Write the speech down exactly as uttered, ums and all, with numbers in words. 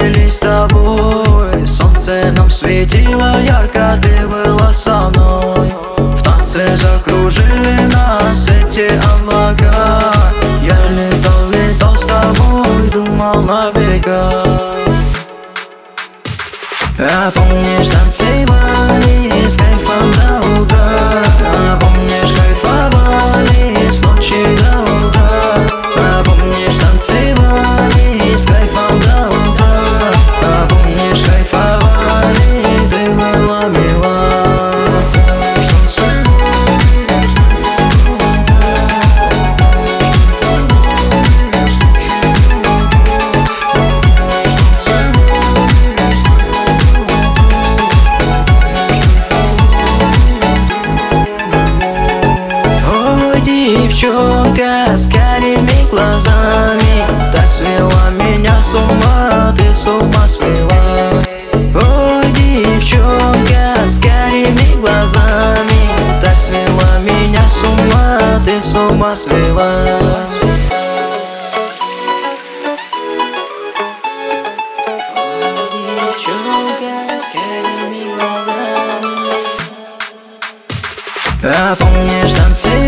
закружили с тобой. Солнце нам светило ярко, ты была со мной. В танце закружили нас эти облака. Я летал, летал с тобой, думал навека. А помнишь, танцевали с кайфом до утра? А помнишь, кайфовали с ночи до утра? А помнишь, танцевали с кайфом до утра? А помнишь, кайфовали, ты была мила. Девчонка с карими глазами так свела меня с ума, ты с ума свела. Ой, девчонка с карими глазами так свела меня с ума, ты с ума свела. А помнишь, танцы